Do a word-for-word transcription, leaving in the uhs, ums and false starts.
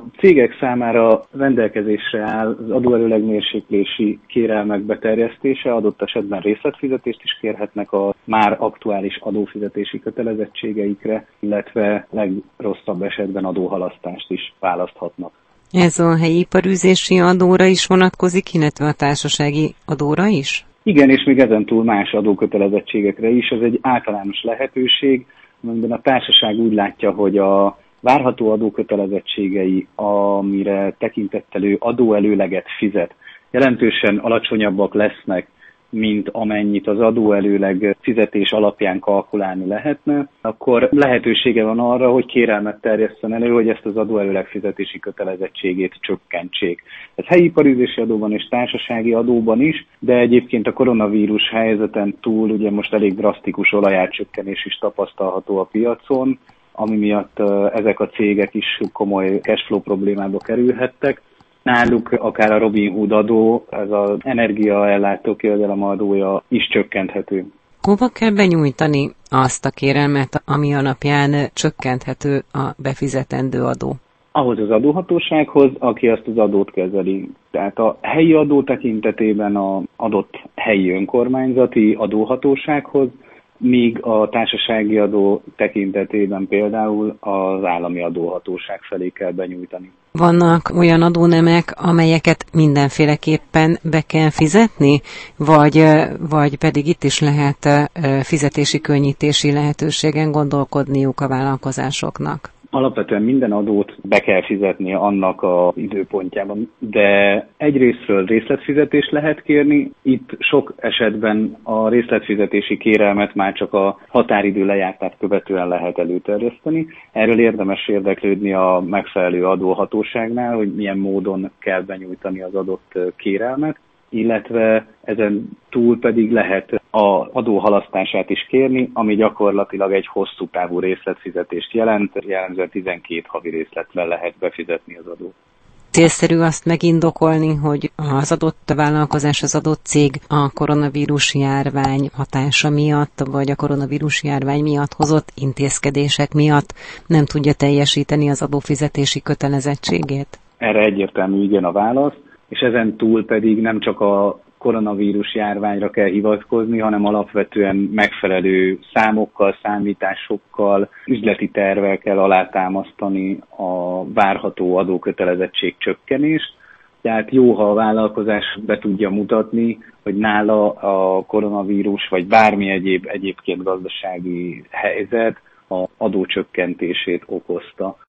cégek számára rendelkezésre áll az adóelőlegmérséklési kérelmek beterjesztése, adott esetben részletfizetést is kérhetnek a már aktuális adófizetési kötelezettségeikre, illetve legrosszabb esetben adóhalasztást is választhatnak. Ez a helyi iparűzési adóra is vonatkozik, illetve a társasági adóra is? Igen, és még ezen túl más adókötelezettségekre is. Ez egy általános lehetőség, amiben a társaság úgy látja, hogy a várható adókötelezettségei, amire tekintettel ő adóelőleget fizet, jelentősen alacsonyabbak lesznek, mint amennyit az adóelőleg fizetés alapján kalkulálni lehetne, akkor lehetősége van arra, hogy kérelmet terjesszen elő, hogy ezt az adóelőleg fizetési kötelezettségét csökkentsék. Ez helyi iparűzési adóban és társasági adóban is, de egyébként a koronavírus helyzeten túl ugye most elég drasztikus olajárcsökkenés is tapasztalható a piacon, ami miatt ezek a cégek is komoly cashflow problémába kerülhettek. Náluk akár a Robin Hood adó, ez az energiaellátók jövedelemadója is csökkenthető. Hova kell benyújtani azt a kérelmet, ami alapján csökkenthető a befizetendő adó? Ahhoz az adóhatósághoz, aki azt az adót kezeli. Tehát a helyi adó tekintetében az adott helyi önkormányzati adóhatósághoz, míg a társasági adó tekintetében például az állami adóhatóság felé kell benyújtani. Vannak olyan adónemek, amelyeket mindenféleképpen be kell fizetni, vagy, vagy pedig itt is lehet fizetési könnyítési lehetőségen gondolkodniuk a vállalkozásoknak? Alapvetően minden adót be kell fizetni annak az időpontjában, de egyrésztről részletfizetést lehet kérni. Itt sok esetben a részletfizetési kérelmet már csak a határidő lejártát követően lehet előterjeszteni. Erről érdemes érdeklődni a megfelelő adóhatóságnál, hogy milyen módon kell benyújtani az adott kérelmet, illetve ezen túl pedig lehet az adó halasztását is kérni, ami gyakorlatilag egy hosszú távú részletfizetést jelent, jellemzően tizenkét havi részletben lehet befizetni az adót. Célszerű azt megindokolni, hogy az adott vállalkozás, az adott cég a koronavírus járvány hatása miatt, vagy a koronavírus járvány miatt hozott intézkedések miatt nem tudja teljesíteni az adófizetési kötelezettségét? Erre egyértelmű igen a válasz, és ezen túl pedig nem csak a koronavírus járványra kell hivatkozni, hanem alapvetően megfelelő számokkal, számításokkal, üzleti tervvel kell alátámasztani a várható adókötelezettség csökkenést. Tehát jó, ha a vállalkozás be tudja mutatni, hogy nála a koronavírus vagy bármi egyéb egyébként gazdasági helyzet az adócsökkentését okozta.